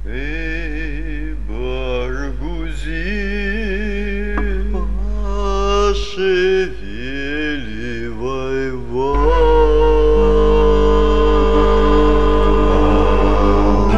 Эй, баргузин, пошевеливай вал.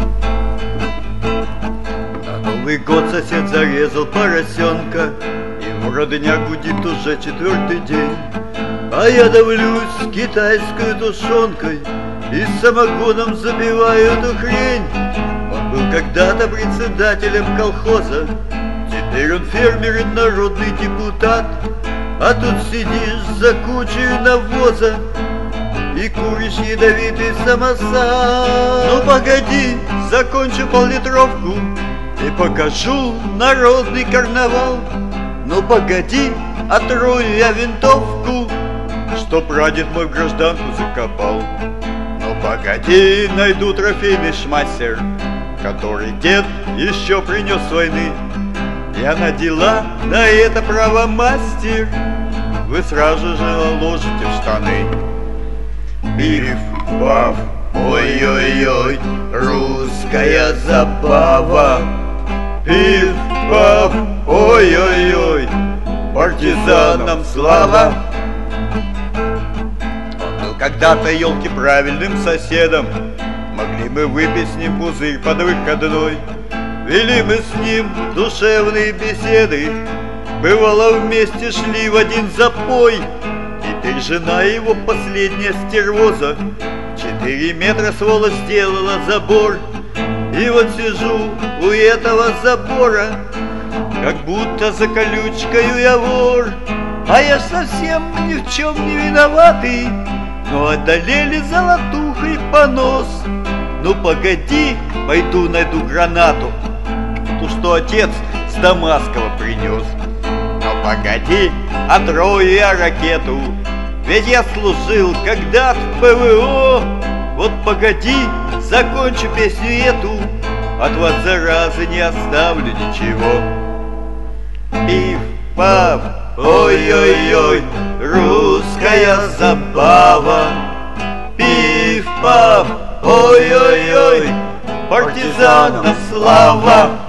На Новый год сосед зарезал поросенка, и в родня гудит уже 4-й день. А я давлюсь с китайской тушенкой и самогоном забиваю эту хрень. Он был когда-то председателем колхоза, теперь он фермер и народный депутат. А тут сидишь за кучей навоза и куришь ядовитый самосад. Ну погоди, закончу пол-литровку и покажу народный карнавал. Ну погоди, отрою я винтовку, что прадед мой в гражданку закопал. Ну погоди, найду трофейный шмассер, который дед еще принес с войны. Я надела на это право мастер, вы сразу же наложите в штаны. Пиф-паф, ой-ой-ой, русская забава. Пиф-паф, ой-ой-ой, партизанам слава. Он был когда-то, елки, правильным соседом, могли мы выпить с ним пузырь под выходной. Вели мы с ним душевные беседы, бывало вместе шли в один запой. Теперь жена его последняя стервоза, 4 метра сволочь сделала забор. И вот сижу у этого забора, как будто за колючкою я вор. А я совсем ни в чем не виноватый, но одолели золотухой понос. Ну погоди, пойду найду гранату, ту, что отец с Дамаскова принес. Ну погоди, отрою я ракету, ведь я служил когда-то в ПВО. Вот погоди, закончу песню эту, от вас, заразы, не оставлю ничего. Пиф-паф, ой-ой-ой, русская забава. Пиф-паф, ой-ой-ой, партизанам слава.